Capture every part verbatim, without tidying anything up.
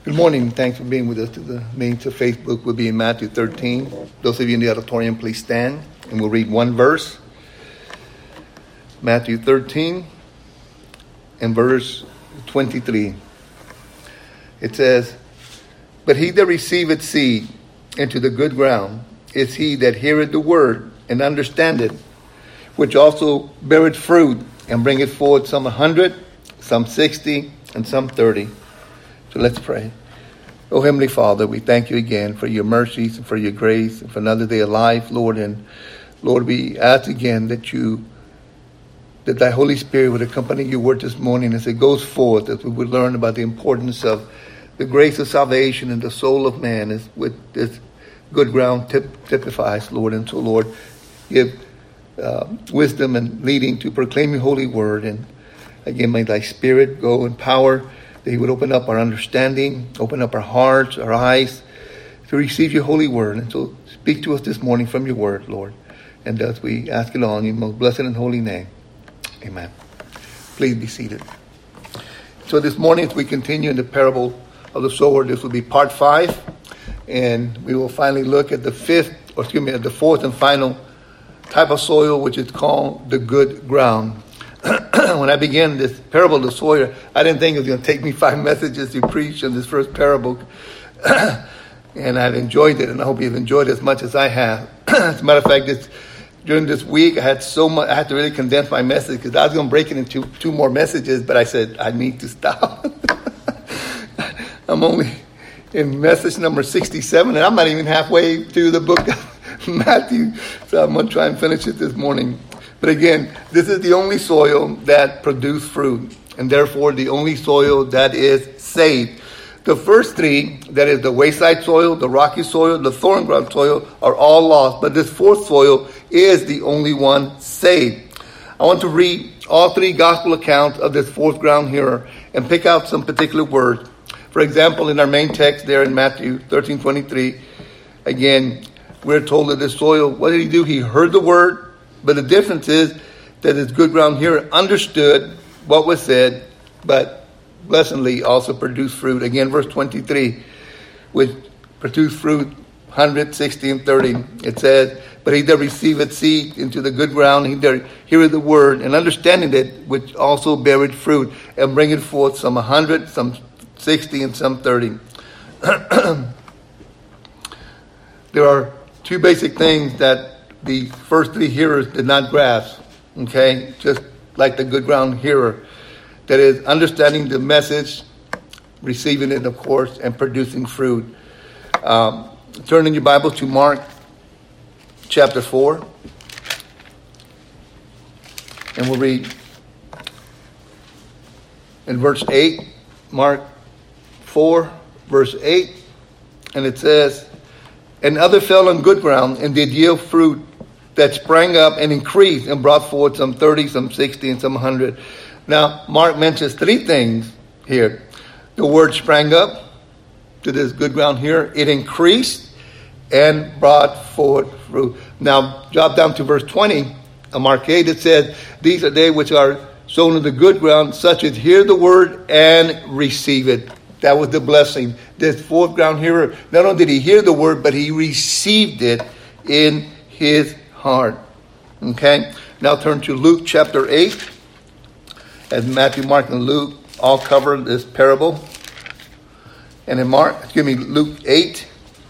Good morning. Thanks for being with us. The name to Facebook will be in Matthew thirteen. Those of you in the auditorium, please stand, and we'll read one verse. Matthew thirteen and verse twenty-three. It says, "But he that receiveth seed into the good ground is he that heareth the word and understandeth, which also beareth fruit and bringeth forth some a hundred, some sixty, and some thirty." So let's pray. Oh, Heavenly Father, we thank you again for your mercies and for your grace and for another day of life, Lord. And Lord, we ask again that you, that thy Holy Spirit would accompany your word this morning as it goes forth, as we would learn about the importance of the grace of salvation in the soul of man, as with this good ground tip, typifies, Lord. And so, Lord, give uh, wisdom and leading to proclaim your holy word. And again, may thy Spirit go in power, that he would open up our understanding, open up our hearts, our eyes, to receive your holy word. And so speak to us this morning from your word, Lord. And thus we ask it all in your most blessed and holy name. Amen. Please be seated. So this morning, as we continue in the parable of the sower, this will be part five. And we will finally look at the fifth, or excuse me, at the fourth and final type of soil, which is called the good ground. When I began this parable of the sower, I didn't think it was going to take me five messages to preach on this first parable. And I've enjoyed it, and I hope you've enjoyed it as much as I have. As a matter of fact, this, during this week, I had so much, I had to really condense my message because I was going to break it into two more messages, but I said, I need to stop. I'm only in message number sixty-seven, and I'm not even halfway through the book of Matthew, so I'm going to try and finish it this morning. But again, this is the only soil that produces fruit, and therefore the only soil that is saved. The first three, that is the wayside soil, the rocky soil, the thorn ground soil, are all lost. But this fourth soil is the only one saved. I want to read all three gospel accounts of this fourth ground here and pick out some particular words. For example, in our main text there in Matthew thirteen twenty-three, again, we're told that this soil, what did he do? He heard the word. But the difference is that this good ground here understood what was said, but blessedly also produced fruit. Again, verse twenty-three, which produced fruit one hundred, sixty, and thirty. It says, "But he that receiveth seed into the good ground, he that heareth the word, and understanding it, which also beareth fruit, and bringeth forth some a hundred, some sixty, and some thirty." There are two basic things that the first three hearers did not grasp, okay? Just like the good ground hearer. That is, understanding the message, receiving it, of course, and producing fruit. Um, turn in your Bible to Mark chapter four. And we'll read in verse eight. Mark four, verse eight. And it says, "And other fell on good ground, and did yield fruit that sprang up and increased, and brought forth some thirty, some sixty, and some hundred." Now, Mark mentions three things here. The word sprang up to this good ground here. It increased and brought forth fruit. Now, drop down to verse twenty of Mark eight. It says, "These are they which are sown in the good ground, such as hear the word and receive it." That was the blessing. This fourth ground hearer, not only did he hear the word, but he received it in his heart. Okay? Now turn to Luke chapter eight. As Matthew, Mark, and Luke all cover this parable. And in Mark, excuse me, Luke eight,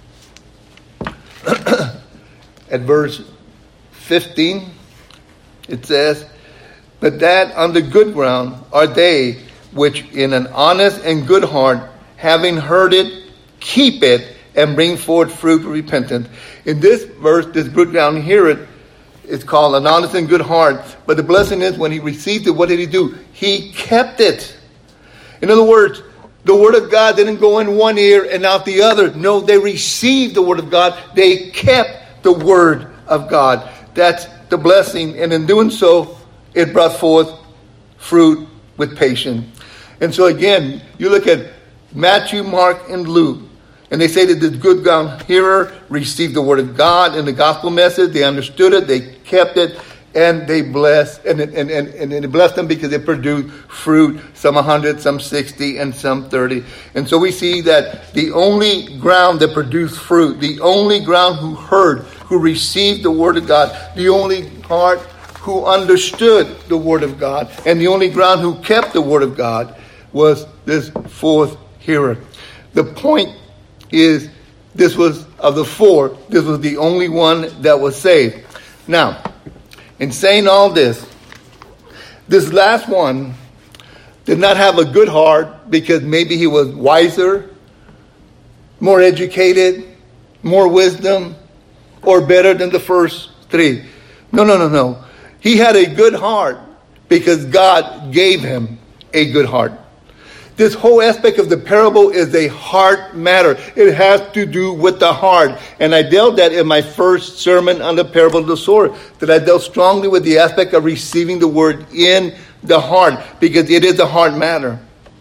at verse fifteen, it says, "But that on the good ground are they which in an honest and good heart, having heard it, keep it, and bring forth fruit of repentance." In this verse, this good ground hearer is called an honest and good heart. But the blessing is when he received it, what did he do? He kept it. In other words, the word of God didn't go in one ear and out the other. No, they received the word of God. They kept the word of God. That's the blessing. And in doing so, it brought forth fruit with patience. And so again, you look at Matthew, Mark, and Luke, and they say that this good ground hearer received the word of God and the gospel message. They understood it. They kept it. and they blessed, and, and, and, and it blessed them because it produced fruit, some one hundred, some sixty, and some thirty. And so we see that the only ground that produced fruit, the only ground who heard, who received the word of God, the only heart who understood the word of God, and the only ground who kept the word of God was this fourth hearer. The point is, this was, of the four, this was the only one that was saved. Now, in saying all this, this last one did not have a good heart because maybe he was wiser, more educated, more wisdom, or better than the first three. No, no, no, no. He had a good heart because God gave him a good heart. This whole aspect of the parable is a heart matter. It has to do with the heart. And I dealt that in my first sermon on the parable of the sower, that I dealt strongly with the aspect of receiving the word in the heart, because it is a heart matter.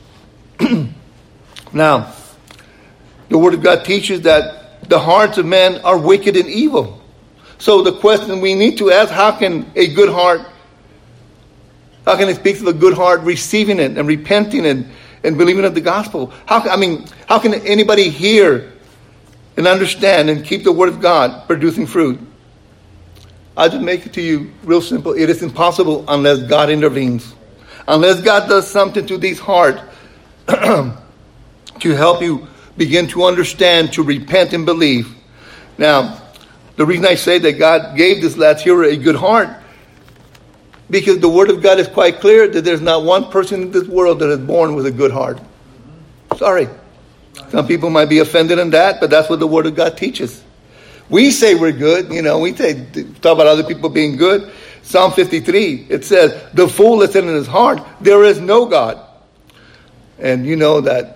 Now, the word of God teaches that the hearts of men are wicked and evil. So the question we need to ask, how can a good heart, how can it speak of a good heart receiving it and repenting and and believing of the gospel? How I mean, how can anybody hear and understand and keep the word of God producing fruit? I'll just make it to you real simple. It is impossible unless God intervenes. Unless God does something to these hearts to help you begin to understand, to repent and believe. Now, the reason I say that God gave this last hearer a good heart, because the word of God is quite clear that there's not one person in this world that is born with a good heart. Sorry. Some people might be offended in that, but that's what the word of God teaches. We say we're good, you know, we say, talk about other people being good. Psalm fifty-three, it says, the fool that said in his heart, there is no God. And you know that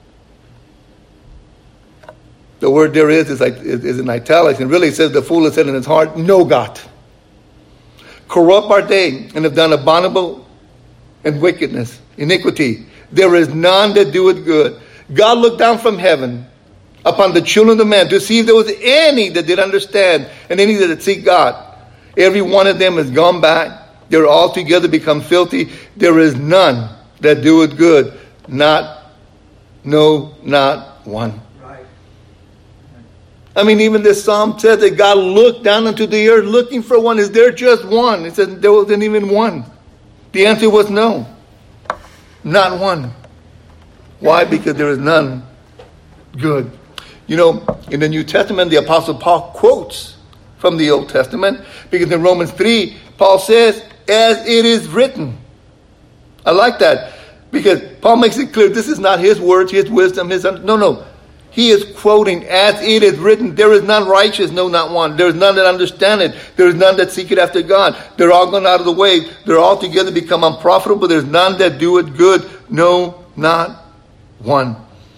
the word there is is, like, is in italics, and really it says the fool that said in his heart, no God. Corrupt are they, and have done abominable and wickedness, iniquity. There is none that doeth good. God looked down from heaven upon the children of man to see if there was any that did understand, and any that did seek God. Every one of them has gone back. They're all together become filthy. There is none that doeth good. Not, no, not one. I mean, even this psalm says that God looked down into the earth looking for one. Is there just one? It said there wasn't even one. The answer was no. Not one. Why? Because there is none good. You know, in the New Testament, the Apostle Paul quotes from the Old Testament, because in Romans three, Paul says, as it is written. I like that, because Paul makes it clear this is not his words, his wisdom, his... No, no. He is quoting, as it is written, there is none righteous, no, not one. There is none that understand it. There is none that seek it after God. They're all gone out of the way. They're all together become unprofitable. There's none that do it good, no, not one.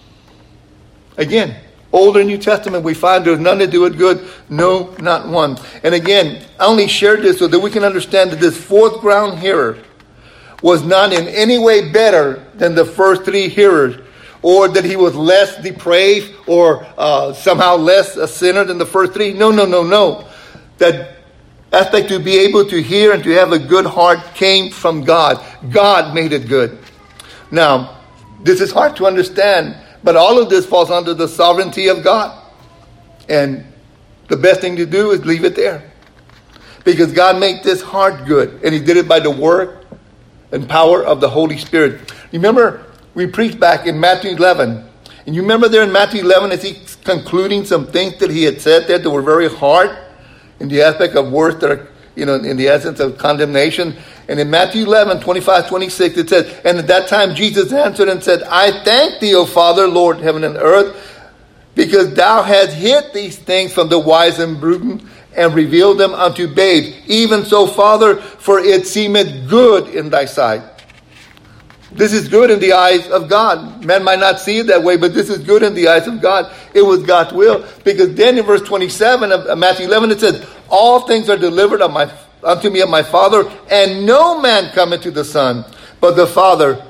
Again, Older New Testament, we find there's none that do it good, no, not one. And again, I only shared this so that we can understand that this fourth ground hearer was not in any way better than the first three hearers, or that he was less depraved, or uh, somehow less a sinner than the first three. No, no, no, no. That aspect to be able to hear and to have a good heart came from God. God made it good. Now, this is hard to understand, but all of this falls under the sovereignty of God. And the best thing to do is leave it there. Because God made this heart good, and he did it by the work and power of the Holy Spirit. Remember, we preached back in Matthew eleven. And you remember there in Matthew eleven, as he's concluding some things that he had said there that were very hard in the aspect of words that are, you know, in the essence of condemnation. And in Matthew eleven, twenty-five, twenty-six, it says, and at that time Jesus answered and said, I thank thee, O Father, Lord, heaven and earth, because thou hast hid these things from the wise and prudent, and revealed them unto babes. Even so, Father, for it seemeth good in thy sight. This is good in the eyes of God. Man might not see it that way, but this is good in the eyes of God. It was God's will. Because then in verse twenty-seven of Matthew eleven, it says, all things are delivered of my, unto me of my Father, and no man cometh to the Son, but the Father.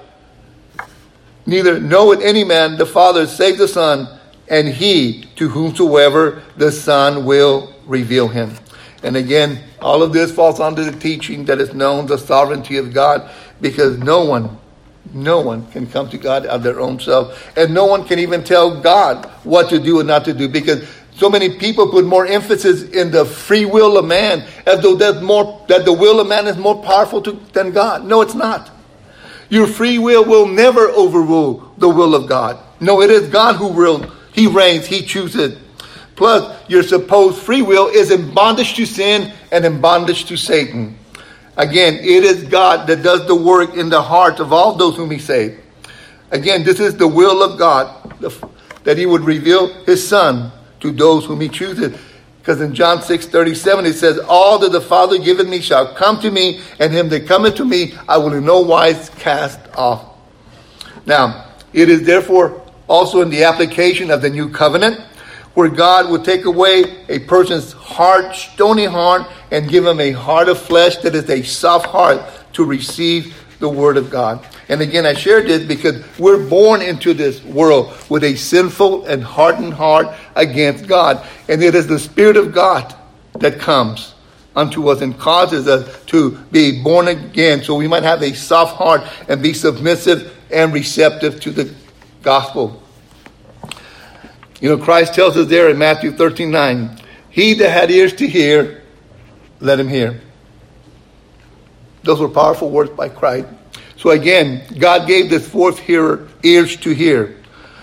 Neither knoweth any man the Father save the Son, and he to whomsoever the Son will reveal him. And again, all of this falls under the teaching that is known the sovereignty of God, because no one, no one can come to God of their own self. And no one can even tell God what to do and not to do, because so many people put more emphasis in the free will of man, as though that's more, that the will of man is more powerful to, than God. No, it's not. Your free will will never overrule the will of God. No, it is God who will. He reigns. He chooses. Plus, your supposed free will is in bondage to sin and in bondage to Satan. Again, it is God that does the work in the hearts of all those whom he saved. Again, this is the will of God, that he would reveal his Son to those whom he chooses. Because in John six thirty-seven it says, all that the Father giveth me shall come to me, and him that cometh to me I will in no wise cast off. Now, it is therefore also in the application of the new covenant, where God will take away a person's hard, stony heart and give him a heart of flesh that is a soft heart to receive the word of God. And again, I shared this because we're born into this world with a sinful and hardened heart against God. And it is the Spirit of God that comes unto us and causes us to be born again, so we might have a soft heart and be submissive and receptive to the gospel. You know, Christ tells us there in Matthew thirteen nine, he that had ears to hear, let him hear. Those were powerful words by Christ. So again, God gave this fourth hearer ears to hear.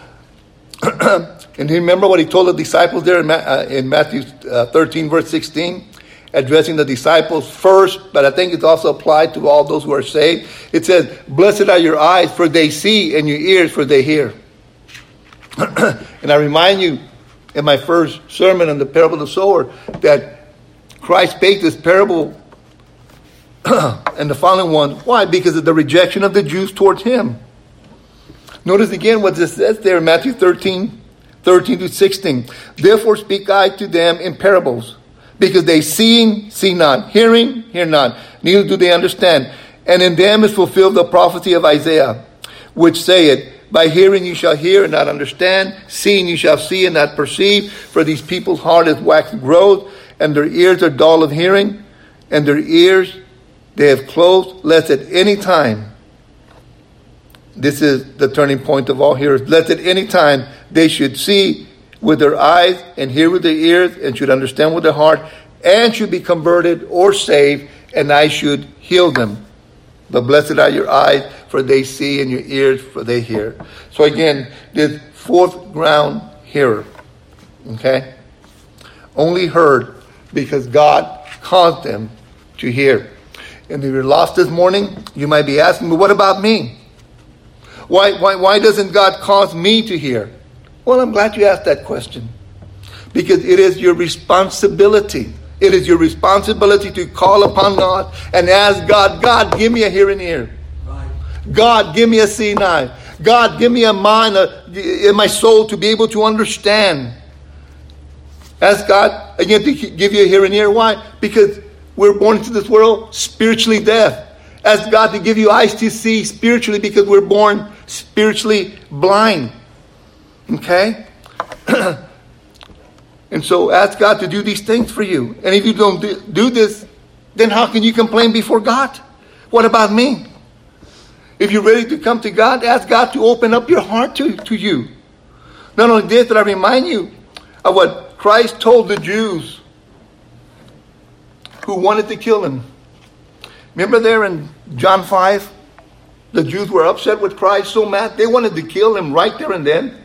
And remember what he told the disciples there in, Ma- uh, in Matthew uh, thirteen, verse sixteen, addressing the disciples first, but I think it's also applied to all those who are saved. It says, blessed are your eyes, for they see, and your ears, for they hear. And I remind you, in my first sermon on the parable of the sower, that Christ spake this parable and the following one. Why? Because of the rejection of the Jews towards him. Notice again what this says there in Matthew thirteen, thirteen to sixteen. Therefore speak I to them in parables, because they seeing, see not, hearing, hear not, neither do they understand. And in them is fulfilled the prophecy of Isaiah, which saith, by hearing you shall hear and not understand, seeing you shall see and not perceive, for these people's heart is waxed gross, and their ears are dull of hearing, and their ears they have closed, lest at any time, this is the turning point of all hearers, lest at any time they should see with their eyes and hear with their ears and should understand with their heart and should be converted or saved, and I should heal them. But blessed are your eyes, for they see, and your ears, for they hear. So again, this fourth ground hearer, okay, only heard because God caused them to hear. And if you're lost this morning, you might be asking, but what about me? Why, why, why doesn't God cause me to hear? Well, I'm glad you asked that question. Because it is your responsibility. It is your responsibility to call upon God and ask God, God, give me a hearing ear. Right. God, give me a seeing eye. God, give me a mind uh, in my soul to be able to understand. Ask God, again, to give you a hearing ear. Why? Because we're born into this world spiritually deaf. Ask God to give you eyes to see spiritually, because we're born spiritually blind. Okay? And so ask God to do these things for you. And if you don't do, do this, then how can you complain before God? What about me? If you're ready to come to God, ask God to open up your heart to, to you. Not only this, but I remind you of what Christ told the Jews who wanted to kill him. Remember there in John five? The Jews were upset with Christ, so mad, they wanted to kill him right there and then.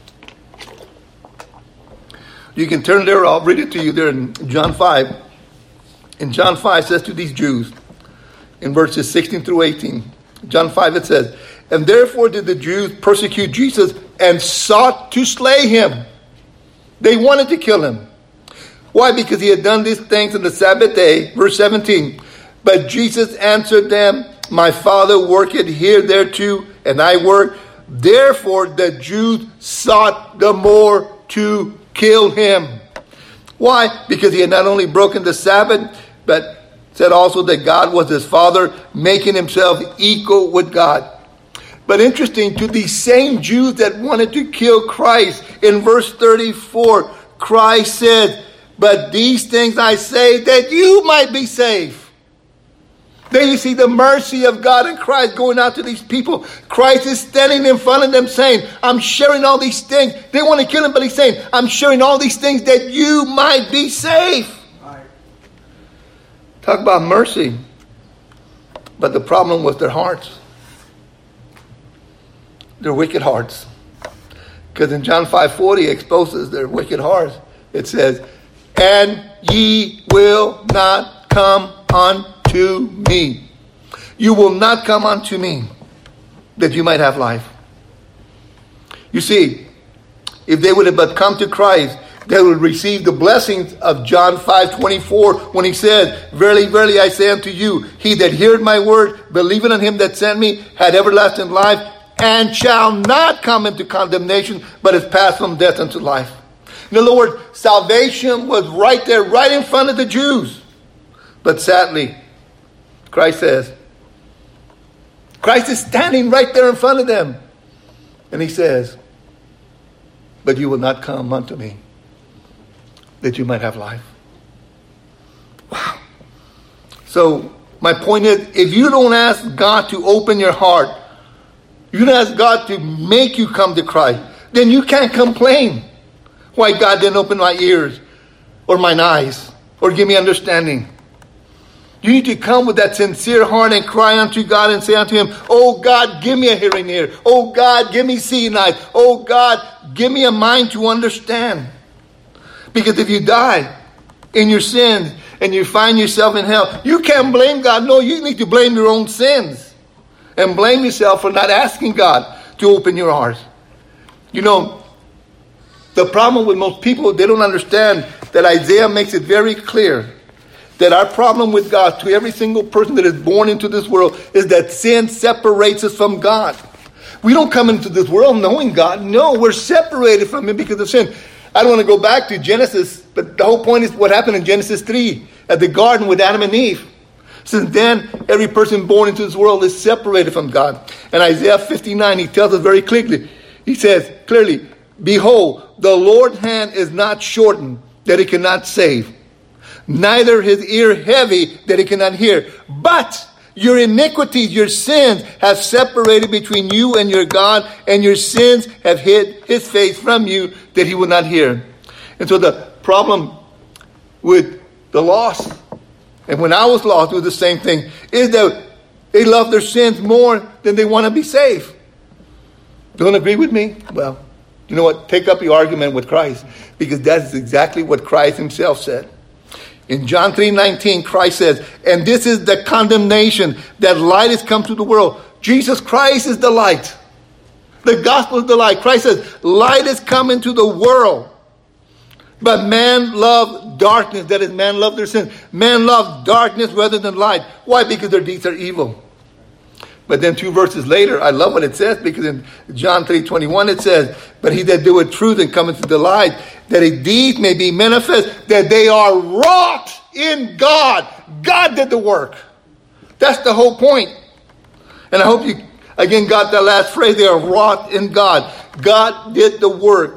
You can turn there, I'll read it to you there in John five. In John five, it says to these Jews, in verses sixteen through eighteen, John five, it says, and therefore did the Jews persecute Jesus and sought to slay him. They wanted to kill him. Why? Because he had done these things on the Sabbath day. Verse seventeen. But Jesus answered them, my Father worketh here thereto, and I work. Therefore the Jews sought the more to kill him. Why? Because he had not only broken the Sabbath, but said also that God was his Father, making himself equal with God. But interesting, to these same Jews that wanted to kill Christ, in verse thirty-four, Christ said, But these things I say that you might be saved. Then you see the mercy of God in Christ going out to these people. Christ is standing in front of them saying, I'm sharing all these things. They want to kill him, but he's saying, I'm sharing all these things that you might be saved. Right. Talk about mercy. But the problem was their hearts. Their wicked hearts. Because in John five forty exposes their wicked hearts. It says, and ye will not come unto me. You will not come unto me, that you might have life. You see, if they would have but come to Christ, they would receive the blessings of John five twenty-four when he said, verily, verily, I say unto you, he that heareth my word, believeth on him that sent me, had everlasting life, and shall not come into condemnation, but is passed from death unto life. In other words, salvation was right there, right in front of the Jews. But sadly, Christ says, Christ is standing right there in front of them. And he says, but you will not come unto me, that you might have life. Wow. So my point is, if you don't ask God to open your heart, you don't ask God to make you come to Christ, then you can't complain why God didn't open my ears or mine eyes or give me understanding. You need to come with that sincere heart and cry unto God and say unto him, oh God, give me a hearing ear. Oh God, give me seeing eyes. Oh God, give me a mind to understand. Because if you die in your sins and you find yourself in hell, you can't blame God. No, you need to blame your own sins. And blame yourself for not asking God to open your heart. You know, the problem with most people, they don't understand that Isaiah makes it very clear that our problem with God, to every single person that is born into this world, is that sin separates us from God. We don't come into this world knowing God. No, we're separated from him because of sin. I don't want to go back to Genesis, but the whole point is what happened in Genesis three at the garden with Adam and Eve. Since then, every person born into this world is separated from God. And Isaiah fifty-nine, he tells us very clearly. He says clearly, behold, the Lord's hand is not shortened that he cannot save, neither his ear heavy that he cannot hear. But your iniquities, your sins have separated between you and your God, and your sins have hid his face from you that he will not hear. And so the problem with the lost, and when I was lost, it was the same thing, is that they love their sins more than they want to be saved. Don't agree with me? Well, you know what? Take up your argument with Christ, because that's exactly what Christ himself said. In John three nineteen, Christ says, and this is the condemnation, that light has come to the world. Jesus Christ is the light. The gospel is the light. Christ says, light has come into the world. But man loved darkness. That is, man loved their sin. Man loved darkness rather than light. Why? Because their deeds are evil. But then two verses later, I love what it says, because in John three twenty-one it says, but he that doeth truth and cometh to the light, that his deeds may be manifest, that they are wrought in God. God did the work. That's the whole point. And I hope you, again, got that last phrase, they are wrought in God. God did the work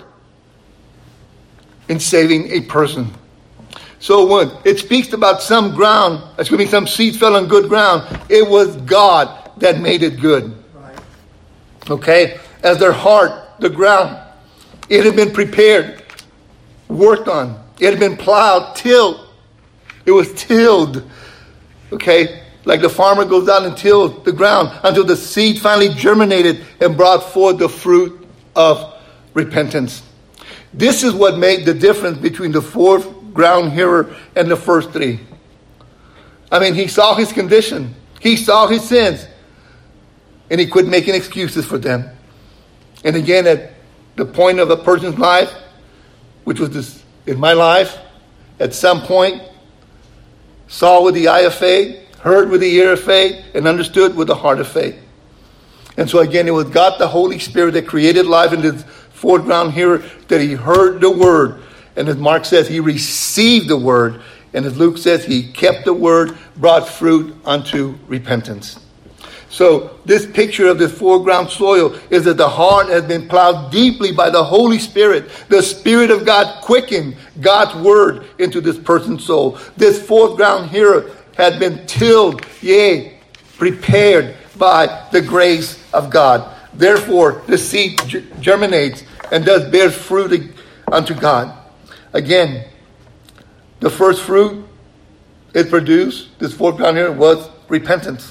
in saving a person. So when it speaks about some ground, excuse me, some seed fell on good ground, it was God that made it good. Right. Okay? As their heart, the ground, it had been prepared, worked on. It had been plowed, tilled. It was tilled. Okay? Like the farmer goes out and tills the ground until the seed finally germinated and brought forth the fruit of repentance. This is what made the difference between the fourth ground hearer and the first three. I mean, he saw his condition. He saw his sins. And he quit making excuses for them. And again, at the point of a person's life, which was this, in my life, at some point, saw with the eye of faith, heard with the ear of faith, and understood with the heart of faith. And so again, it was God the Holy Spirit that created life in this fourth ground hearer, that he heard the word. And as Mark says, he received the word. And as Luke says, he kept the word, brought fruit unto repentance. So this picture of this foreground soil is that the heart has been plowed deeply by the Holy Spirit. The Spirit of God quickened God's word into this person's soul. This foreground here had been tilled, yea, prepared by the grace of God. Therefore, the seed germinates and thus bears fruit unto God. Again, the first fruit it produced, this foreground here, was repentance.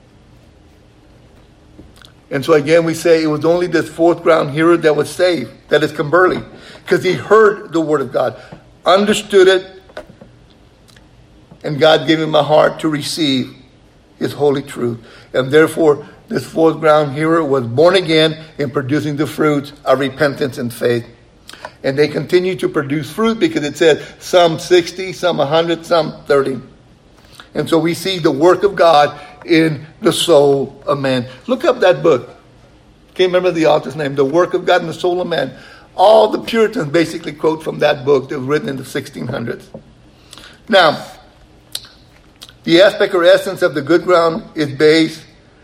And so again, we say it was only this fourth ground hearer that was saved. That is Kimberly. Because he heard the word of God, understood it, and God gave him a heart to receive his holy truth. And therefore, this fourth ground hearer was born again in producing the fruits of repentance and faith. And they continue to produce fruit because it says some sixty, some one hundred, some thirty. And so we see the work of God in the soul of man. Look up that book. Can't remember the author's name. The Work of God in the Soul of Man. All the Puritans basically quote from that book that was written in the sixteen hundreds. Now, the aspect or essence of the good ground is based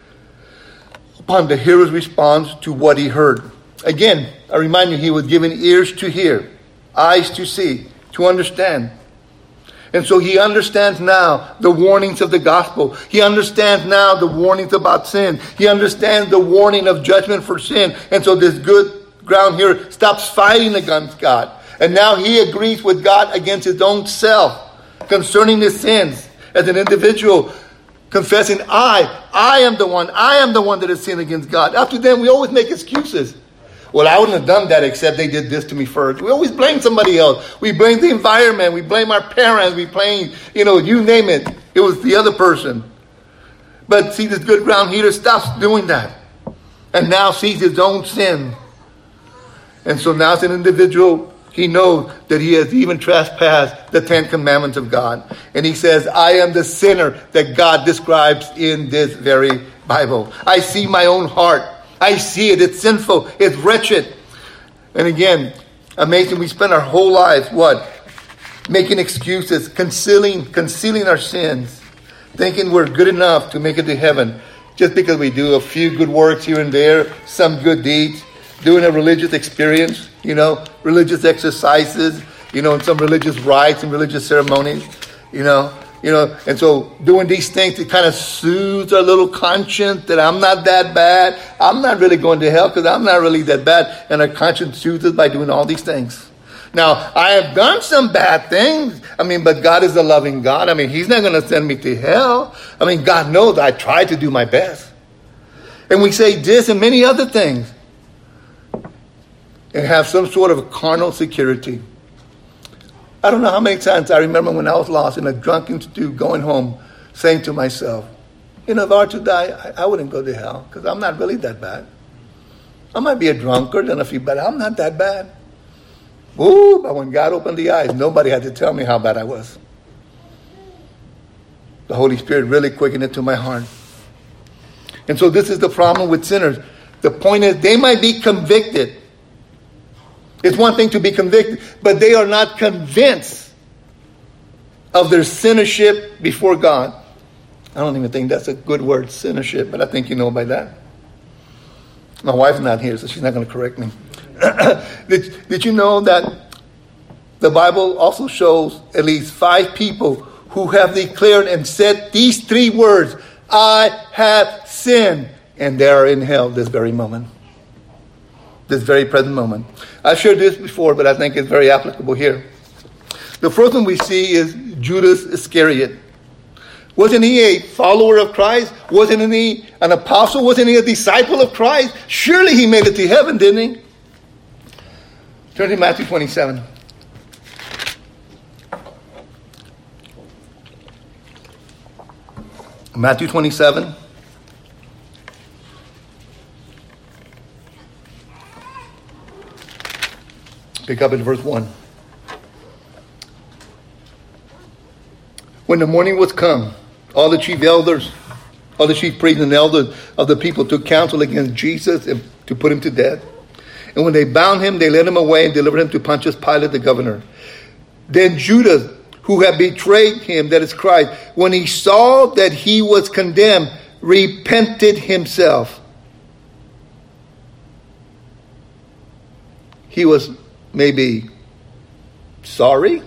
upon the hearer's response to what he heard. Again, I remind you, he was given ears to hear, eyes to see, to understand. And so he understands now the warnings of the gospel. He understands now the warnings about sin. He understands the warning of judgment for sin. And so this good ground here stops fighting against God. And now he agrees with God against his own self concerning his sins. As an individual confessing, I, I am the one, I am the one that has sinned against God. After then, we always make excuses. Well, I wouldn't have done that except they did this to me first. We always blame somebody else. We blame the environment. We blame our parents. We blame, you know, you name it. It was the other person. But see, this good ground heater stops doing that. And now sees his own sin. And so now as an individual, he knows that he has even trespassed the Ten Commandments of God. And he says, I am the sinner that God describes in this very Bible. I see my own heart. I see it. It's sinful. It's wretched. And again, amazing. We spend our whole lives, what? Making excuses, concealing, concealing our sins, thinking we're good enough to make it to heaven just because we do a few good works here and there, some good deeds, doing a religious experience, you know, religious exercises, you know, and some religious rites and religious ceremonies, you know. You know, and so doing these things to kind of soothe our little conscience that I'm not that bad. I'm not really going to hell because I'm not really that bad. And our conscience soothes by doing all these things. Now, I have done some bad things. I mean, but God is a loving God. I mean, he's not going to send me to hell. I mean, God knows I tried to do my best. And we say this and many other things. And have some sort of carnal security. I don't know how many times I remember when I was lost in a drunken stew going home saying to myself, you know, if I were to die, I, I wouldn't go to hell because I'm not really that bad. I might be a drunkard and a few bad. I'm not that bad. Ooh, but when God opened the eyes, nobody had to tell me how bad I was. The Holy Spirit really quickened it to my heart. And so this is the problem with sinners. The point is they might be convicted. It's one thing to be convicted, but they are not convinced of their sinnership before God. I don't even think that's a good word, sinnership, but I think you know by that. My wife's not here, so she's not going to correct me. did, did you know that the Bible also shows at least five people who have declared and said these three words, I have sinned, and they are in hell this very moment. This very present moment. I've shared this before, but I think it's very applicable here. The first one we see is Judas Iscariot. Wasn't he a follower of Christ? Wasn't he an apostle? Wasn't he a disciple of Christ? Surely he made it to heaven, didn't he? Turn to Matthew twenty-seven. Matthew twenty-seven. Pick up at verse one. When the morning was come, all the chief elders, all the chief priests and elders of the people took counsel against Jesus and to put him to death. And when they bound him, they led him away and delivered him to Pontius Pilate, the governor. Then Judas, who had betrayed him, that is Christ, when he saw that he was condemned, repented himself. He was maybe sorry,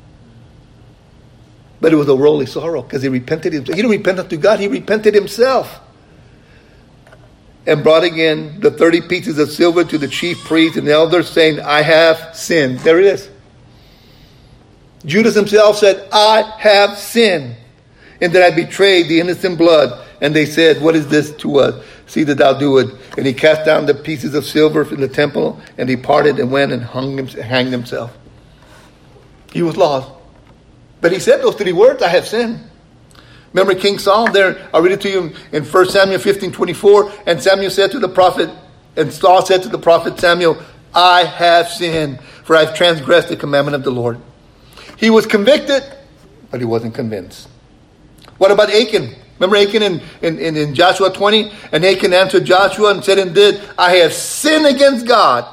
but it was a worldly sorrow because he repented himself. He didn't repent unto God, he repented himself. And brought again the thirty pieces of silver to the chief priest and the elders, saying, I have sinned. There it is. Judas himself said, I have sinned, and that I betrayed the innocent blood. And they said, what is this to us? See that thou do it. And he cast down the pieces of silver from the temple and departed and went and hung him, hanged himself. He was lost. But he said those three words, I have sinned. Remember King Saul there? I'll read it to you in First Samuel fifteen twenty-four. And Samuel said to the prophet, and Saul said to the prophet Samuel, I have sinned, for I have transgressed the commandment of the Lord. He was convicted, but he wasn't convinced. What about Achan? Remember Achan in, in, in, in Joshua twenty? And Achan answered Joshua and said and did, I have sinned against God.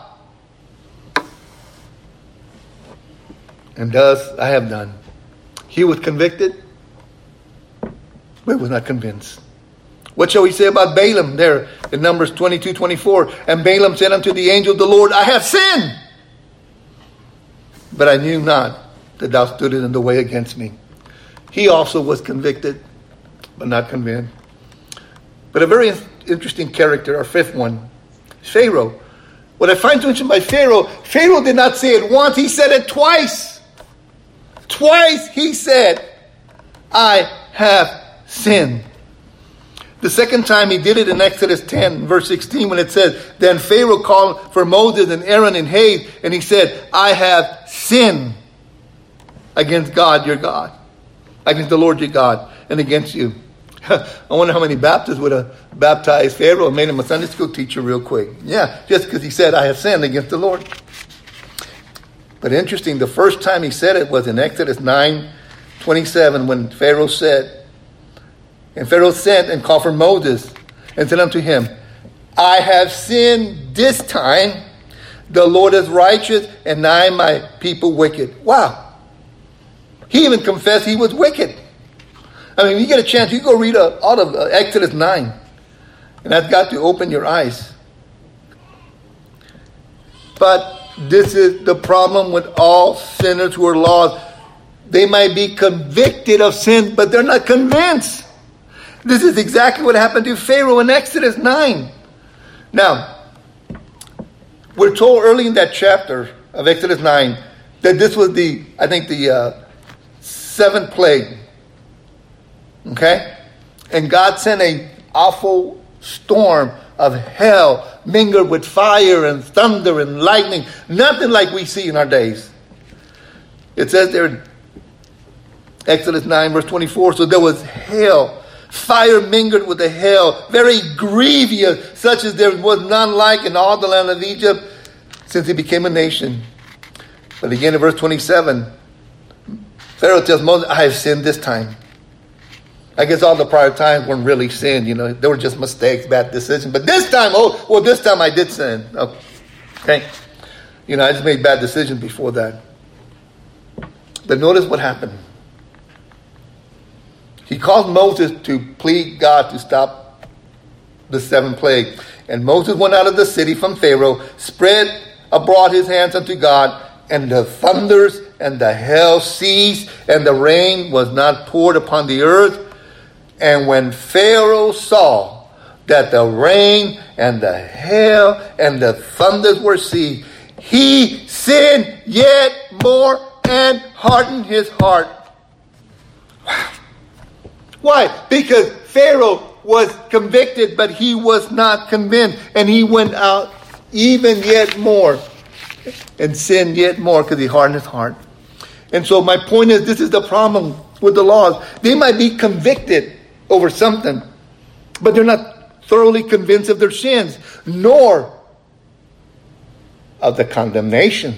And thus I have done. He was convicted, but he was not convinced. What shall we say about Balaam there in Numbers twenty-two twenty-four? And Balaam said unto the angel of the Lord, I have sinned, but I knew not that thou stoodest in the way against me. He also was convicted, but not convinced. But a very interesting character, our fifth one, Pharaoh. What I find interesting by Pharaoh, Pharaoh did not say it once, he said it twice. Twice he said, I have sinned. The second time he did it in Exodus ten, verse sixteen, when it says, then Pharaoh called for Moses and Aaron and Hade, and he said, I have sinned against God your God, against the Lord your God, and against you. I wonder how many Baptists would have baptized Pharaoh and made him a Sunday school teacher real quick. Yeah, just because he said, I have sinned against the Lord. But interesting, the first time he said it was in Exodus nine twenty-seven, when Pharaoh said, and Pharaoh sent and called for Moses and said unto him, I have sinned this time. The Lord is righteous, and I my people wicked. Wow. He even confessed he was wicked. I mean, you get a chance, you go read uh, all of uh, Exodus nine. And that's got to open your eyes. But this is the problem with all sinners who are lost. They might be convicted of sin, but they're not convinced. This is exactly what happened to Pharaoh in Exodus nine. Now, we're told early in that chapter of Exodus nine that this was the, I think, the uh, seventh plague. Okay? And God sent an awful storm of hell mingled with fire and thunder and lightning. Nothing like we see in our days. It says there in Exodus nine verse twenty-four, so there was hail, fire mingled with the hail, very grievous, such as there was none like in all the land of Egypt since it became a nation. But again in verse twenty-seven, Pharaoh tells Moses, I have sinned this time. I guess all the prior times weren't really sin, you know. They were just mistakes, bad decisions. But this time, oh, well, this time I did sin. Okay. You know, I just made bad decisions before that. But notice what happened. He called Moses to plead God to stop the seventh plague. And Moses went out of the city from Pharaoh, spread abroad his hands unto God, and the thunders and the hail ceased, and the rain was not poured upon the earth. And when Pharaoh saw that the rain and the hail and the thunders were ceased, he sinned yet more and hardened his heart. Wow. Why? Because Pharaoh was convicted, but he was not convinced. And he went out even yet more and sinned yet more because he hardened his heart. And so my point is, this is the problem with the laws. They might be convicted over something, but they're not thoroughly convinced of their sins, nor of the condemnation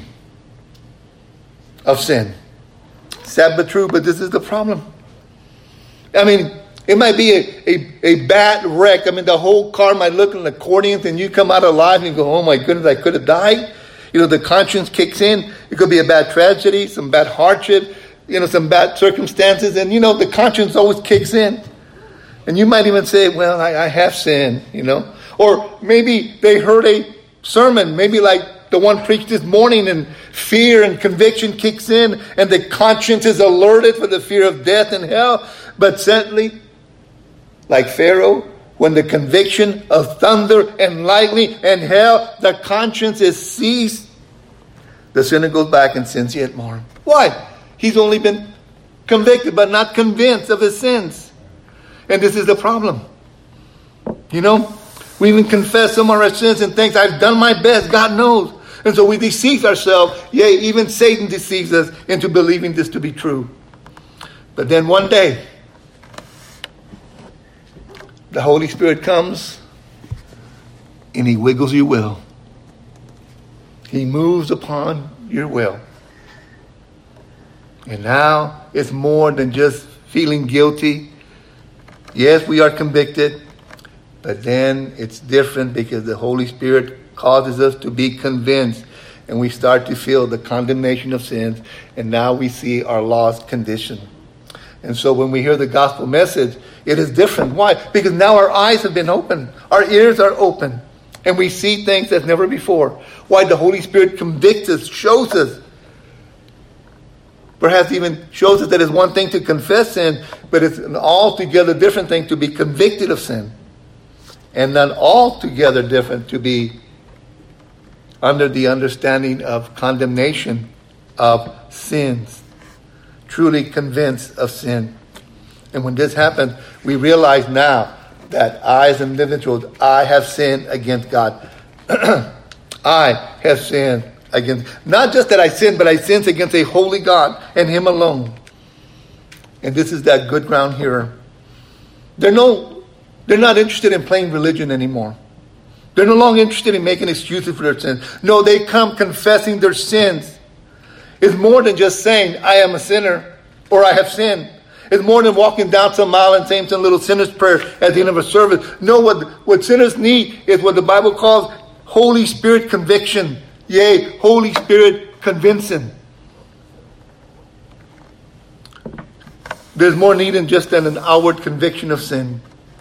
of sin. Sad but true, but this is the problem. I mean, it might be a, a, a bad wreck. I mean, the whole car might look like an accordion, and you come out alive and you go, oh my goodness, I could have died. You know, the conscience kicks in. It could be a bad tragedy, some bad hardship, you know, some bad circumstances. And, you know, the conscience always kicks in. And you might even say, well, I, I have sinned, you know. Or maybe they heard a sermon, maybe like the one preached this morning, and fear and conviction kicks in, and the conscience is alerted for the fear of death and hell. But suddenly, like Pharaoh, when the conviction of thunder and lightning and hell, the conscience is seized, the sinner goes back and sins yet more. Why? He's only been convicted but not convinced of his sins. And this is the problem. You know, we even confess some of our sins and think, I've done my best, God knows. And so we deceive ourselves. Yea, even Satan deceives us into believing this to be true. But then one day, the Holy Spirit comes and He wiggles your will. He moves upon your will. And now it's more than just feeling guilty. Yes, we are convicted. But then it's different because the Holy Spirit causes us to be convinced. And we start to feel the condemnation of sins. And now we see our lost condition. And so when we hear the gospel message, it is different. Why? Because now our eyes have been opened. Our ears are open. And we see things as never before. Why? The Holy Spirit convicts us, shows us. Perhaps even shows us that it's one thing to confess sin, but it's an altogether different thing to be convicted of sin. And then altogether different to be under the understanding of condemnation of sins. Truly convinced of sin. And when this happens, we realize now that I as an individual, I have sinned against God. I have sinned against, not just that I sinned, but I sinned against a holy God and Him alone. And this is that good ground here. They're no, they're not interested in playing religion anymore. They're no longer interested in making excuses for their sins. No, they come confessing their sins. It's more than just saying, I am a sinner, or I have sinned. It's more than walking down some aisle and saying some little sinner's prayer at the end of a service. No, what, what sinners need is what the Bible calls Holy Spirit conviction. Yea, Holy Spirit convincing. There's more need than just an outward conviction of sin.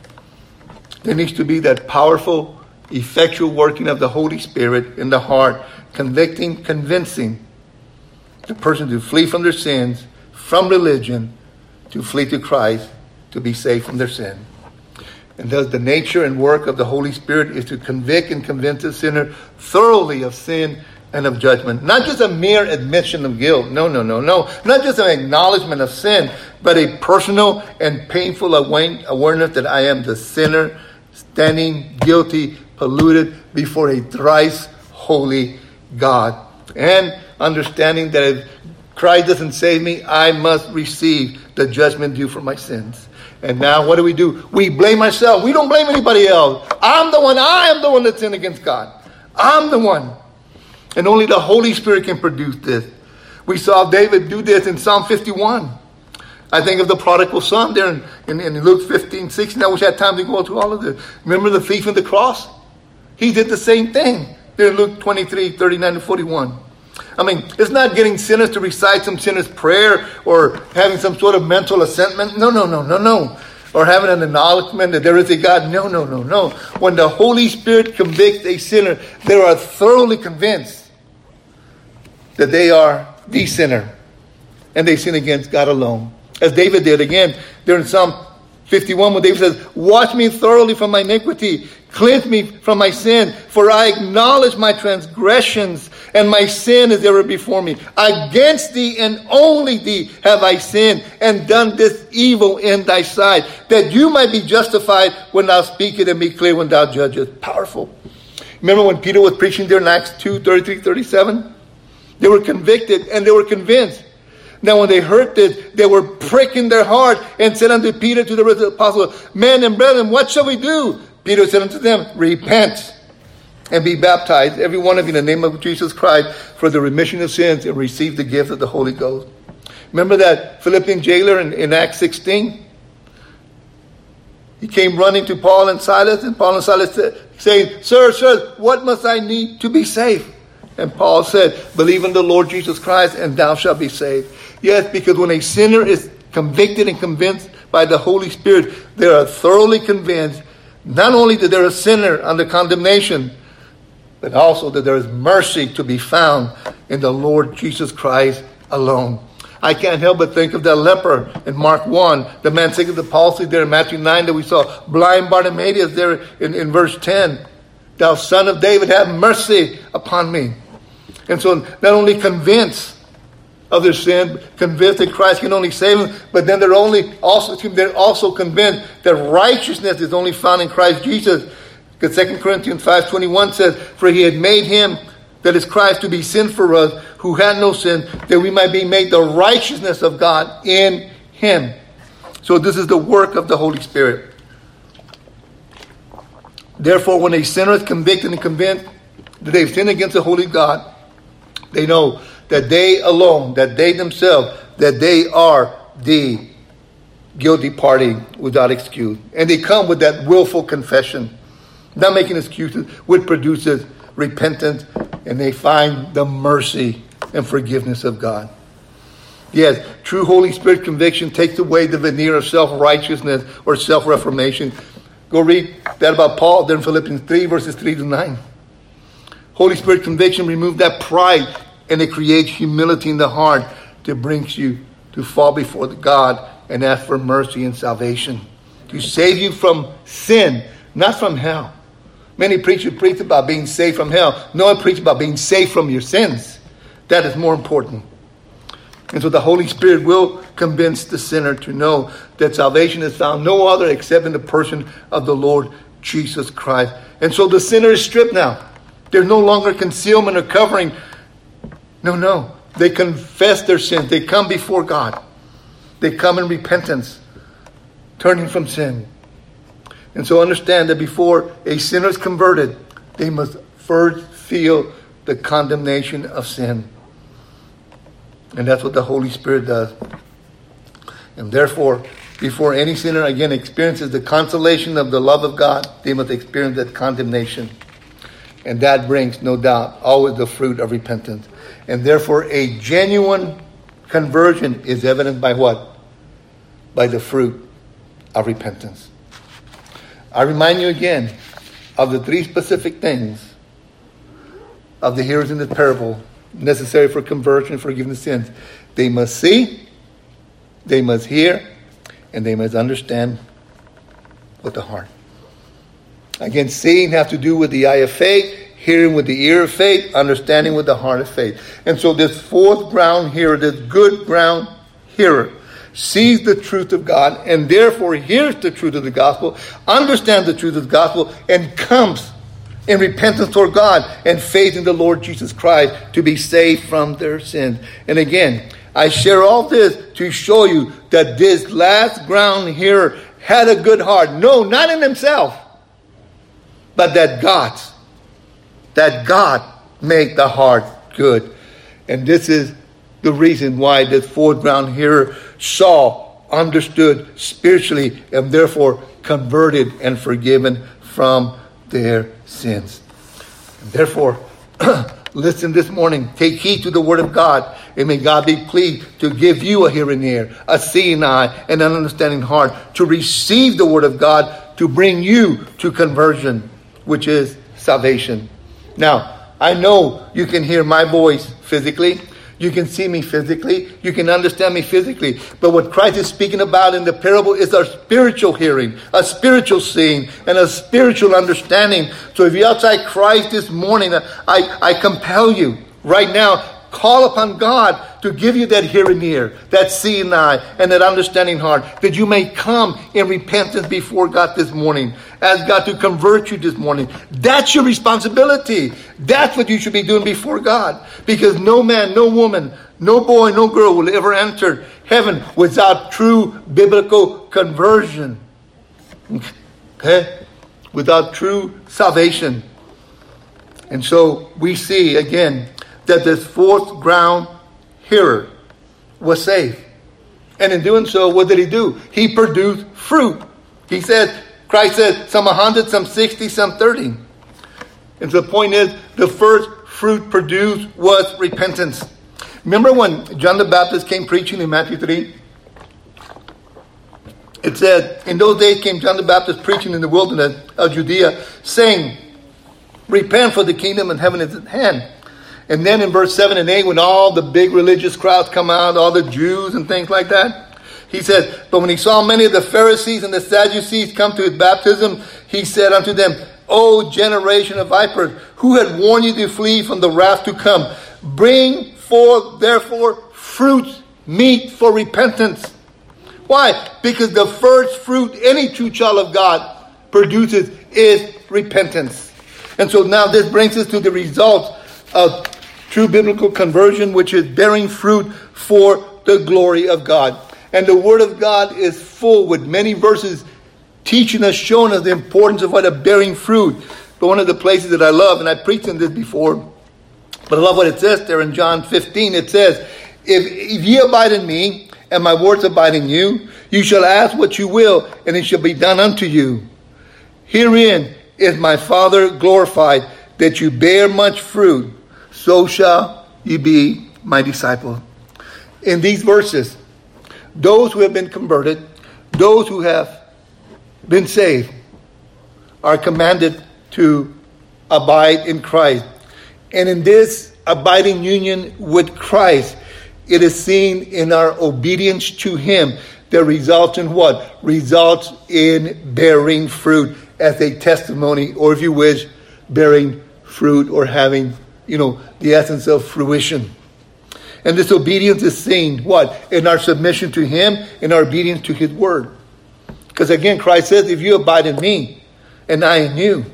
There needs to be that powerful, effectual working of the Holy Spirit in the heart, convicting, convincing the person to flee from their sins, from religion, to flee to Christ, to be saved from their sin. And thus the nature and work of the Holy Spirit is to convict and convince the sinner thoroughly of sin and of judgment. Not just a mere admission of guilt. No, no, no, no. Not just an acknowledgement of sin, but a personal and painful awareness that I am the sinner, standing guilty, polluted before a thrice holy God. And understanding that if Christ doesn't save me, I must receive the judgment due for my sins. And now what do we do? We blame ourselves. We don't blame anybody else. I'm the one. I am the one that sinned against God. I'm the one. And only the Holy Spirit can produce this. We saw David do this in Psalm fifty-one. I think of the prodigal son there in, in, in Luke fifteen, sixteen. I wish I had time to go through all of this. Remember the thief on the cross? He did the same thing. There in Luke twenty-three, thirty-nine to forty-one. I mean, it's not getting sinners to recite some sinner's prayer or having some sort of mental assentment. No, no, no, no, no. Or having an acknowledgement that there is a God. No, no, no, no. When the Holy Spirit convicts a sinner, they are thoroughly convinced that they are the sinner. And they sin against God alone. As David did again, there in Psalm fifty-one, when David says, wash me thoroughly from my iniquity, cleanse me from my sin, for I acknowledge my transgressions, and my sin is ever before me. Against thee and only thee have I sinned, and done this evil in thy sight, that you might be justified when thou speakest, and be clear when thou judgest. Powerful. Remember when Peter was preaching there in Acts two, thirty-three, thirty-seven? They were convicted and they were convinced. Now when they heard this, they were pricking their heart and said unto Peter, to the rest of the apostles, men and brethren, what shall we do? Peter said unto them, repent and be baptized, every one of you, in the name of Jesus Christ, for the remission of sins, and receive the gift of the Holy Ghost. Remember that Philippian jailer in, in Acts sixteen? He came running to Paul and Silas, and Paul and Silas said, saying, Sir, sir, what must I need to be saved? And Paul said, believe in the Lord Jesus Christ, and thou shalt be saved. Yes, because when a sinner is convicted and convinced by the Holy Spirit, they are thoroughly convinced not only that they're a sinner under condemnation, but also that there is mercy to be found in the Lord Jesus Christ alone. I can't help but think of that leper in Mark one, the man sick of the palsy there in Matthew nine that we saw, blind Bartimaeus there in, in verse ten. Thou son of David, have mercy upon me. And so not only convinced of their sin, convinced that Christ can only save them, but then they're only also they're also convinced that righteousness is only found in Christ Jesus. Because Second Corinthians five twenty-one says, for he had made him, that is Christ, to be sin for us, who had no sin, that we might be made the righteousness of God in him. So this is the work of the Holy Spirit. Therefore, when a sinner is convicted and convinced that they've sinned against the holy God, they know that they alone, that they themselves, that they are the guilty party without excuse. And they come with that willful confession, not making excuses, which produces repentance, and they find the mercy and forgiveness of God. Yes, true Holy Spirit conviction takes away the veneer of self-righteousness or self-reformation. Go read that about Paul there in Philippians three, verses three to nine. Holy Spirit conviction removes that pride, and it creates humility in the heart that brings you to fall before the God and ask for mercy and salvation. To save you from sin, not from hell. Many preachers preach about being saved from hell. No, I preach about being saved from your sins. That is more important. And so the Holy Spirit will convince the sinner to know that salvation is found no other except in the person of the Lord Jesus Christ. And so the sinner is stripped now. There's no longer concealment or covering. No, no. They confess their sins. They come before God. They come in repentance, turning from sin. And so understand that before a sinner is converted, they must first feel the condemnation of sin. And that's what the Holy Spirit does. And therefore, before any sinner again experiences the consolation of the love of God, they must experience that condemnation. And that brings, no doubt, always the fruit of repentance. And therefore, a genuine conversion is evident by what? By the fruit of repentance. I remind you again of the three specific things of the hearers in this parable necessary for conversion and forgiveness of sins. They must see, they must hear, and they must understand with the heart. Again, seeing has to do with the eye of faith, hearing with the ear of faith, understanding with the heart of faith. And so this fourth ground hearer, this good ground hearer, sees the truth of God and therefore hears the truth of the gospel, understands the truth of the gospel, and comes in repentance toward God and faith in the Lord Jesus Christ to be saved from their sins. And again, I share all this to show you that this last ground hearer had a good heart. No, not in himself, but that God, that God made the heart good. And this is the reason why this fourth ground hearer saw, understood spiritually, and therefore converted and forgiven from their sins. And therefore, listen this morning. Take heed to the word of God, and may God be pleased to give you a hearing ear, a seeing eye, and an understanding heart to receive the word of God to bring you to conversion, which is salvation. Now, I know you can hear my voice physically. You can see me physically. You can understand me physically. But what Christ is speaking about in the parable is our spiritual hearing, a spiritual seeing, and a spiritual understanding. So if you're outside Christ this morning, I, I compel you right now, call upon God to give you that hearing ear, that seeing eye, and that understanding heart, that you may come in repentance before God this morning. Ask God to convert you this morning. That's your responsibility. That's what you should be doing before God. Because no man, no woman, no boy, no girl will ever enter heaven without true biblical conversion. Okay? Without true salvation. And so we see again that this fourth ground hearer was saved. And in doing so, what did he do? He produced fruit. He said, Christ said, some a hundred, some sixty, some thirty. And so the point is, the first fruit produced was repentance. Remember when John the Baptist came preaching in Matthew three? It said, in those days came John the Baptist preaching in the wilderness of Judea, saying, repent, for the kingdom of heaven is at hand. And then in verse seven and eight, when all the big religious crowds come out, all the Jews and things like that, he says, but when he saw many of the Pharisees and the Sadducees come to his baptism, he said unto them, O generation of vipers, who had warned you to flee from the wrath to come? Bring forth therefore fruit, meet for repentance. Why? Because the first fruit any true child of God produces is repentance. And so now this brings us to the result of true biblical conversion, which is bearing fruit for the glory of God. And the Word of God is full with many verses teaching us, showing us the importance of what a bearing fruit. But one of the places that I love, and I preached on this before, but I love what it says there in John fifteen. It says, if, if ye abide in me, and my words abide in you, you shall ask what you will, and it shall be done unto you. Herein is my Father glorified, that you bear much fruit, so shall you be my disciple. In these verses, those who have been converted, those who have been saved, are commanded to abide in Christ. And in this abiding union with Christ, it is seen in our obedience to Him that results in what? Results in bearing fruit as a testimony, or if you wish, bearing fruit or having, you know, the essence of fruition. And this obedience is seen, what? In our submission to Him, in our obedience to His Word. Because again, Christ says, if you abide in me, and I in you,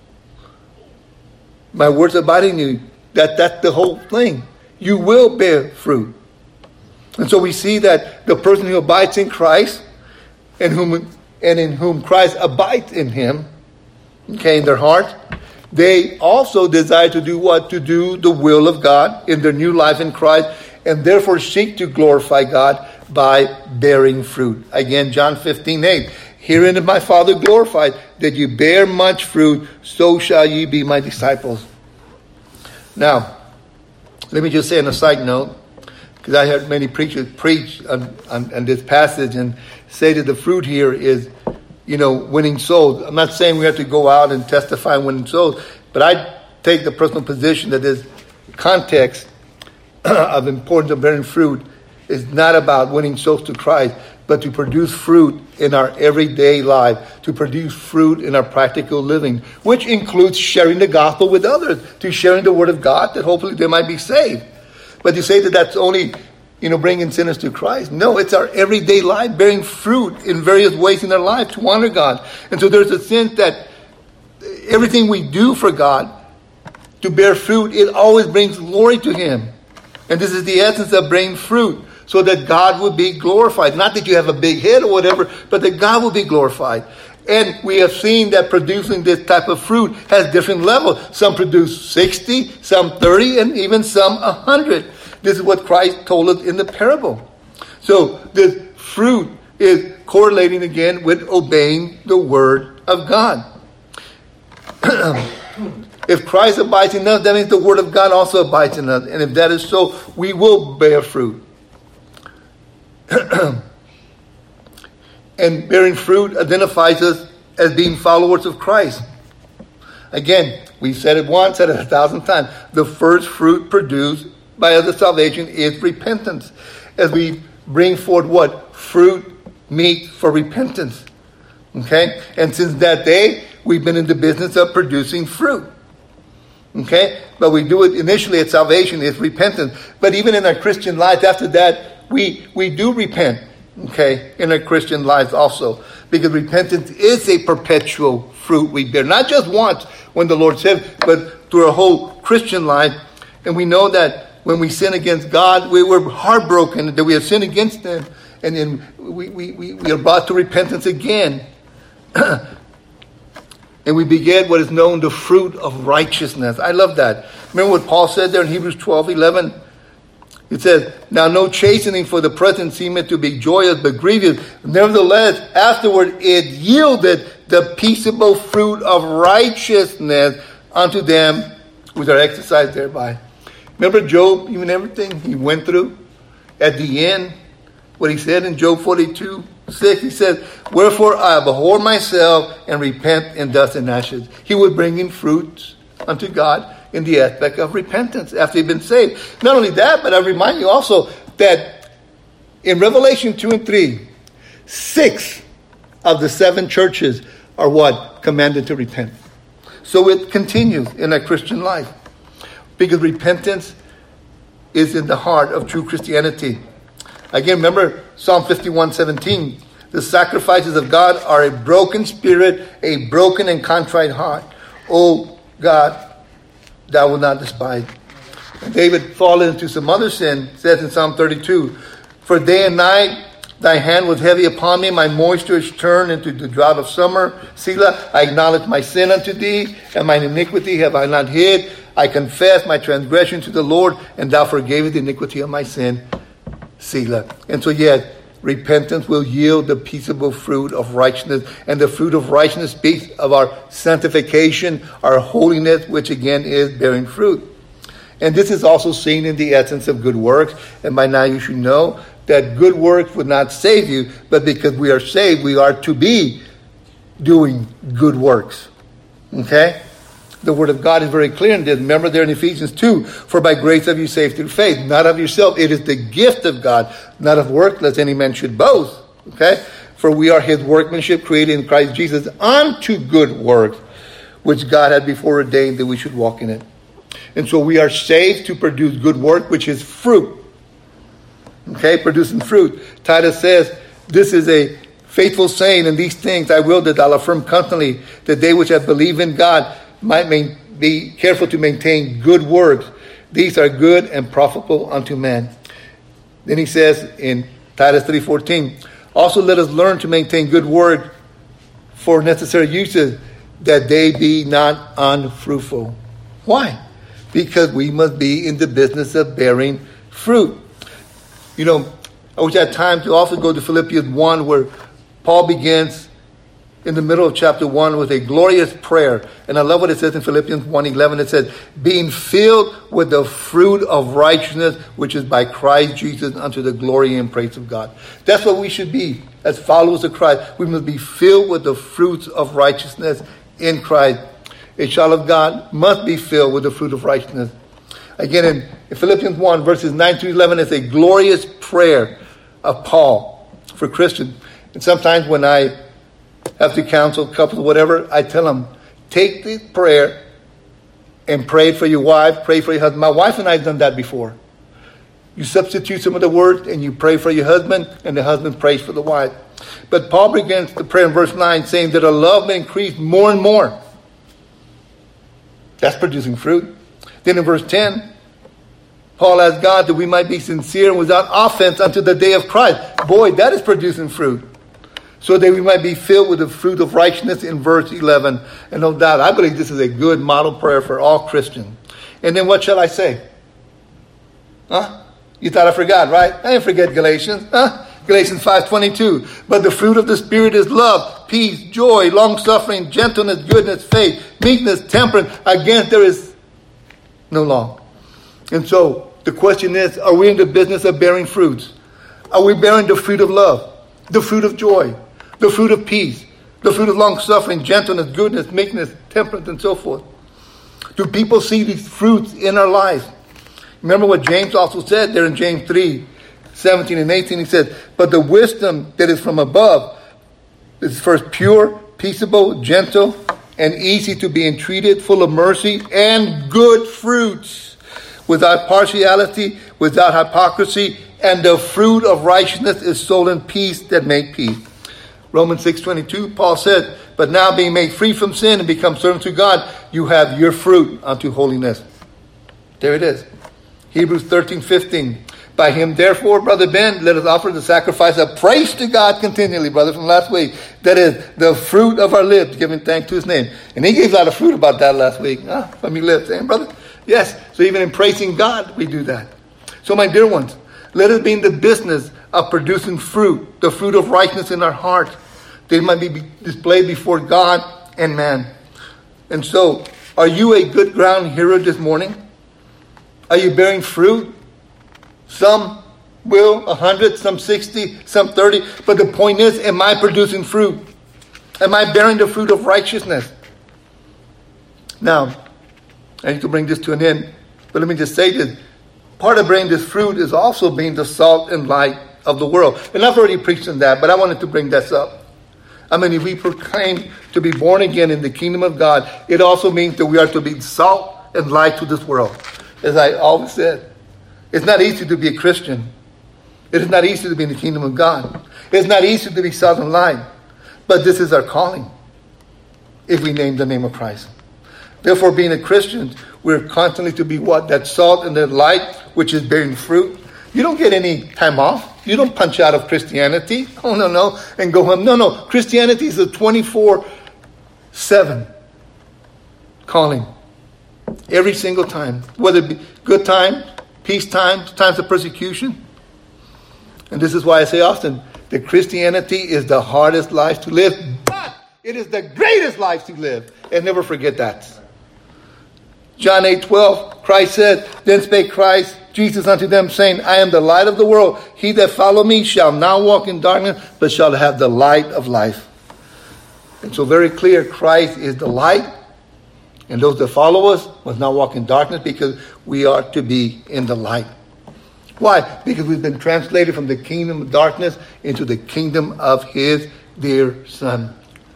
my words abide in you, that, that's the whole thing. You will bear fruit. And so we see that the person who abides in Christ, and whom and in whom Christ abides in him, okay, in their heart, they also desire to do what? To do the will of God in their new life in Christ, and therefore seek to glorify God by bearing fruit. Again, John fifteen eight. Herein is my Father glorified, that you bear much fruit, so shall ye be my disciples. Now, let me just say on a side note, because I heard many preachers preach on, on, on this passage and say that the fruit here is, you know, winning souls. I'm not saying we have to go out and testify winning souls, but I take the personal position that this context of importance of bearing fruit is not about winning souls to Christ, but to produce fruit in our everyday life, to produce fruit in our practical living, which includes sharing the gospel with others, to sharing the word of God that hopefully they might be saved. But you say that that's only, you know, bringing sinners to Christ. No, it's our everyday life, bearing fruit in various ways in our life to honor God. And so there's a sense that everything we do for God, to bear fruit, it always brings glory to Him. And this is the essence of bearing fruit, so that God will be glorified. Not that you have a big head or whatever, but that God will be glorified. And we have seen that producing this type of fruit has different levels. Some produce sixty, some thirty, and even some one hundred. This is what Christ told us in the parable. So this fruit is correlating again with obeying the word of God. If Christ abides in us, that means the word of God also abides in us. And if that is so, we will bear fruit. And bearing fruit identifies us as being followers of Christ. Again, we've said it once, said it a thousand times. The first fruit produced by the salvation is repentance. As we bring forth what? Fruit, meat for repentance. Okay? And since that day, we've been in the business of producing fruit. Okay? But we do it initially at salvation, it's repentance. But even in our Christian life, after that, we, we do repent. Okay? In our Christian lives also. Because repentance is a perpetual fruit we bear. Not just once when the Lord said, but through our whole Christian life. And we know that when we sin against God, we were heartbroken that we have sinned against Him. And then we, we, we, we are brought to repentance again. And we beget what is known the fruit of righteousness. I love that. Remember what Paul said there in Hebrews twelve eleven? It says, now no chastening for the present seemeth to be joyous but grievous. Nevertheless, afterward it yielded the peaceable fruit of righteousness unto them which are exercised thereby. Remember Job, even everything he went through? At the end, what he said in Job forty-two, six, he says, wherefore I abhor myself and repent in dust and ashes. He was bringing fruits unto God in the aspect of repentance after he'd been saved. Not only that, but I remind you also that in Revelation two and three, six of the seven churches are what? Commanded to repent. So it continues in our Christian life. Because repentance is in the heart of true Christianity. Again, remember Psalm fifty-one seventeen. The sacrifices of God are a broken spirit, a broken and contrite heart. Oh God, thou wilt not despise. And David fallen into some other sin, says in Psalm thirty-two, for day and night thy hand was heavy upon me, my moisture is turned into the drought of summer. Selah, I acknowledge my sin unto thee, and mine iniquity have I not hid. I confess my transgression to the Lord, and thou forgavest the iniquity of my sin. Selah. And so yes, repentance will yield the peaceable fruit of righteousness. And the fruit of righteousness speaks of our sanctification, our holiness, which again is bearing fruit. And this is also seen in the essence of good works. And by now you should know that good works would not save you, but because we are saved, we are to be doing good works. Okay? The word of God is very clear in this. Remember there in Ephesians two, for by grace have you saved through faith, not of yourself. It is the gift of God, not of works, lest any man should boast. Okay? For we are his workmanship, created in Christ Jesus unto good works, which God had before ordained that we should walk in it. And so we are saved to produce good work, which is fruit. Okay? Producing fruit. Titus says, this is a faithful saying, and these things I will that I'll affirm constantly, that they which have believed in God might main, be careful to maintain good works. These are good and profitable unto men. Then he says in Titus three fourteen, also let us learn to maintain good works for necessary uses, that they be not unfruitful. Why? Because we must be in the business of bearing fruit. You know, I wish I had time to also go to Philippians one, where Paul begins in the middle of chapter one with a glorious prayer. And I love what it says in Philippians one eleven. It says, being filled with the fruit of righteousness, which is by Christ Jesus, unto the glory and praise of God. That's what we should be as followers of Christ. We must be filled with the fruits of righteousness in Christ. A child of God must be filled with the fruit of righteousness. Again, in, in Philippians one, verses nine to eleven, it's a glorious prayer of Paul for Christians. And sometimes when I have to counsel couples, whatever, I tell them, take the prayer and pray for your wife, pray for your husband. My wife and I have done that before. You substitute some of the words and you pray for your husband, and the husband prays for the wife. But Paul begins the prayer in verse nine saying that our love may increase more and more. That's producing fruit. Then in verse ten, Paul asks God that we might be sincere and without offense unto the day of Christ. Boy, that is producing fruit. So that we might be filled with the fruit of righteousness in verse eleven. And no doubt, I believe this is a good model prayer for all Christians. And then what shall I say? Huh? You thought I forgot, right? I didn't forget Galatians. Huh? Galatians five twenty-two. But the fruit of the Spirit is love, peace, joy, long-suffering, gentleness, goodness, faith, meekness, temperance. Against there is no law. And so the question is, are we in the business of bearing fruits? Are we bearing the fruit of love, the fruit of joy, the fruit of peace, the fruit of long-suffering, gentleness, goodness, meekness, temperance, and so forth? Do people see these fruits in our lives? Remember what James also said there in James three, seventeen and eighteen. He said, but the wisdom that is from above is first pure, peaceable, gentle, and easy to be entreated, full of mercy and good fruits, without partiality, without hypocrisy, and the fruit of righteousness is sown in peace that make peace. Romans six twenty-two, Paul said, but now being made free from sin and become servants to God, you have your fruit unto holiness. There it is. Hebrews thirteen fifteen. By him, therefore, Brother Ben, let us offer the sacrifice of praise to God continually, brother, from last week. That is the fruit of our lips, giving thanks to his name. And he gave a lot of fruit about that last week. Huh? From your lips, eh, brother? Yes. So even in praising God, we do that. So my dear ones, let us be in the business of producing fruit, the fruit of righteousness in our heart. They might be displayed before God and man. And so, are you a good ground hero this morning? Are you bearing fruit? Some will, a hundred, some sixty, some thirty. But the point is, am I producing fruit? Am I bearing the fruit of righteousness? Now, I need to bring this to an end. But let me just say this. Part of bearing this fruit is also being the salt and light of the world. And I've already preached on that, but I wanted to bring this up. I mean, if we proclaim to be born again in the kingdom of God, it also means that we are to be salt and light to this world. As I always said, it's not easy to be a Christian. It is not easy to be in the kingdom of God. It's not easy to be salt and light. But this is our calling if we name the name of Christ. Therefore, being a Christian, we're constantly to be what? That salt and that light, which is bearing fruit. You don't get any time off. You don't punch out of Christianity. Oh, no, no. And go home. No, no. Christianity is a twenty-four seven calling. Every single time. Whether it be good time, peace times, times of persecution. And this is why I say often that Christianity is the hardest life to live. But it is the greatest life to live. And never forget that. John eight twelve, Christ said, Then spake Christ, Jesus unto them, saying, I am the light of the world. He that follow me shall not walk in darkness, but shall have the light of life. And so very clear, Christ is the light. And those that follow us must not walk in darkness, because we are to be in the light. Why? Because we've been translated from the kingdom of darkness into the kingdom of his dear Son.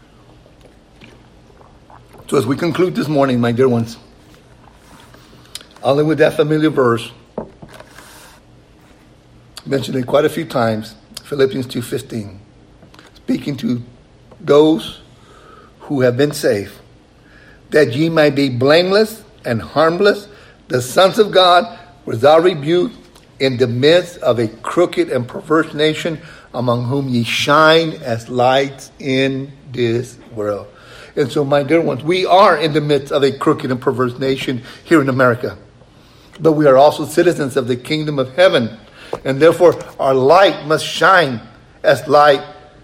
So as we conclude this morning, my dear ones, I'll end with that familiar verse, mentioned it quite a few times, Philippians two fifteen, speaking to those who have been saved, that ye might be blameless and harmless, the sons of God, without rebuke, in the midst of a crooked and perverse nation, among whom ye shine as lights in this world. And so, my dear ones, we are in the midst of a crooked and perverse nation here in America. But we are also citizens of the kingdom of heaven. And therefore, our light must shine as light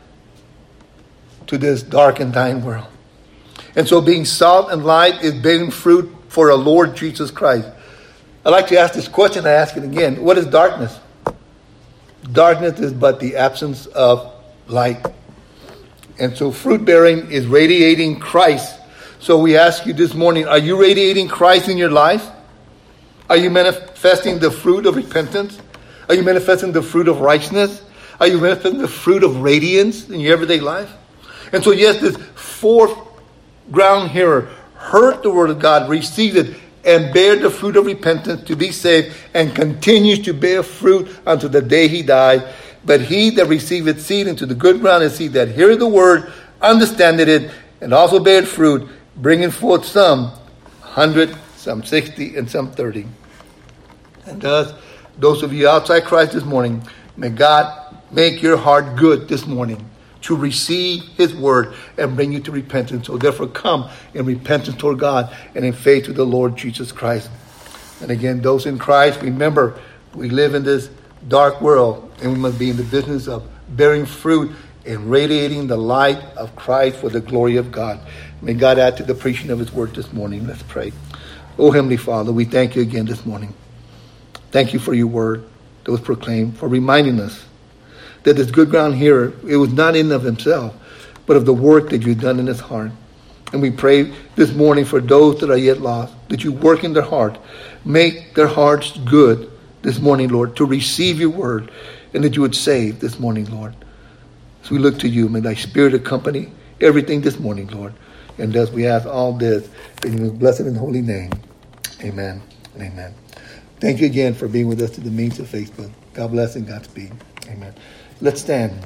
to this dark and dying world. And so being salt and light is bearing fruit for our Lord Jesus Christ. I'd like to ask this question. I ask it again. What is darkness? Darkness is but the absence of light. And so fruit bearing is radiating Christ. So we ask you this morning, are you radiating Christ in your life? Are you manifesting the fruit of repentance? Are you manifesting the fruit of righteousness? Are you manifesting the fruit of radiance in your everyday life? And so yes, this fourth ground hearer heard the word of God, received it, and bear the fruit of repentance to be saved, and continues to bear fruit until the day he died. But he that receiveth seed into the good ground is he that heareth the word, understandeth it, and also beareth fruit, bringing forth some hundred, some sixty, and some thirty. And thus, those of you outside Christ this morning, may God make your heart good this morning to receive his word and bring you to repentance. So therefore come in repentance toward God and in faith to the Lord Jesus Christ. And again, those in Christ, remember, we live in this dark world, and we must be in the business of bearing fruit and radiating the light of Christ for the glory of God. May God add to the preaching of his word this morning. Let's pray. Oh, Heavenly Father, we thank you again this morning. Thank you for your word that was proclaimed, for reminding us that this good ground hearer, it was not in of himself, but of the work that you've done in his heart. And we pray this morning for those that are yet lost, that you work in their heart, make their hearts good this morning, Lord, to receive your word, and that you would save this morning, Lord. As we look to you, may thy spirit accompany everything this morning, Lord. And as we ask all this, in your blessed and holy name, amen and amen. Thank you again for being with us to the means of Facebook. God bless and Godspeed. Amen. Let's stand.